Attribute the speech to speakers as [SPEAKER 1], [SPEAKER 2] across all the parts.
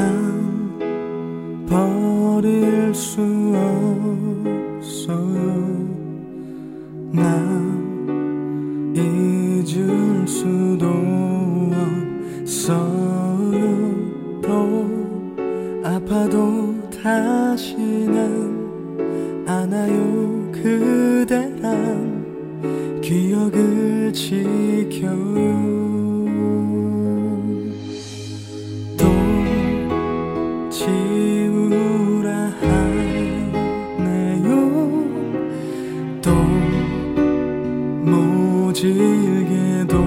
[SPEAKER 1] 난 버릴 수 없어요. 난 잊을 수도 없어요. 또 아파도 다시는 안아요. 그대란 기억을 지켜요. 또 지우라 하네요. 또 모질게도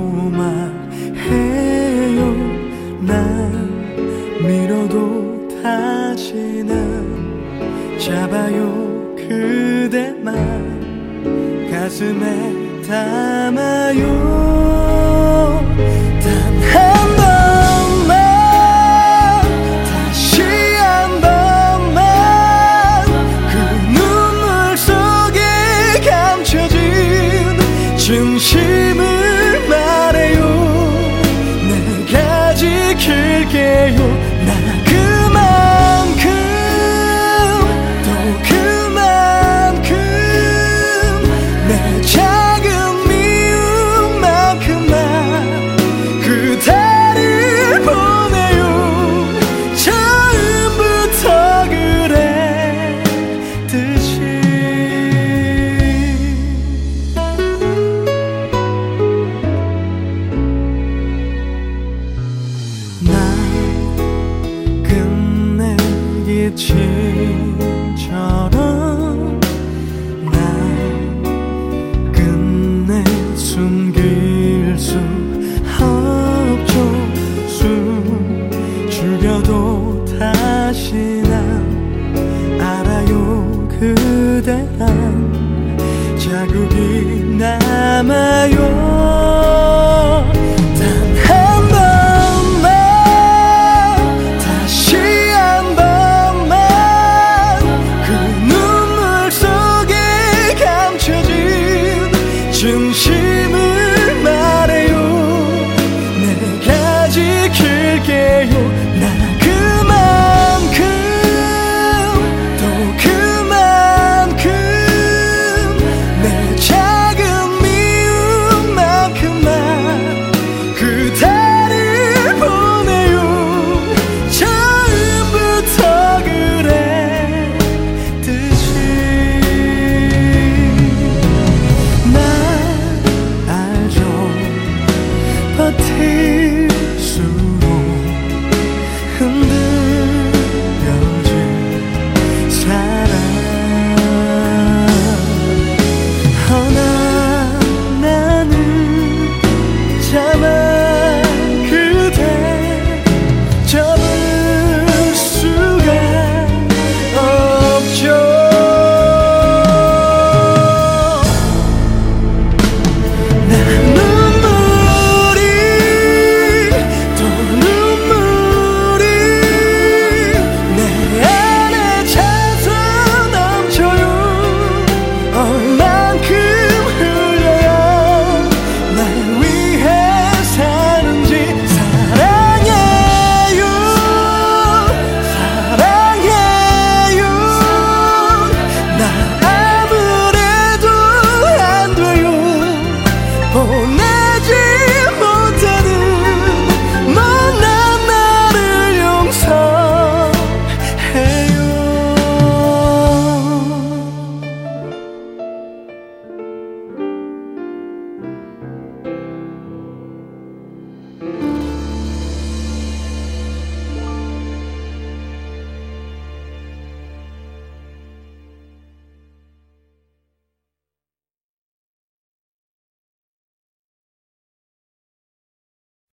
[SPEAKER 1] 말해요. 난 밀어도 다시는 잡아요. 그대만 가슴에 담아요. 단 한 번만, 다시 한 번만 그 눈물 속에 감춰진 진심을 말해요. 내가 지킬게요. 나 그만큼 또 그만큼 내 작은 미움만큼만 그대를 보내요. 처음부터 그랬듯이. 난 끝내기 친처럼 난 끝내 숨길 수 없죠. 숨 죽여도 다시 난 알아요. 그대란 자국이 남아요.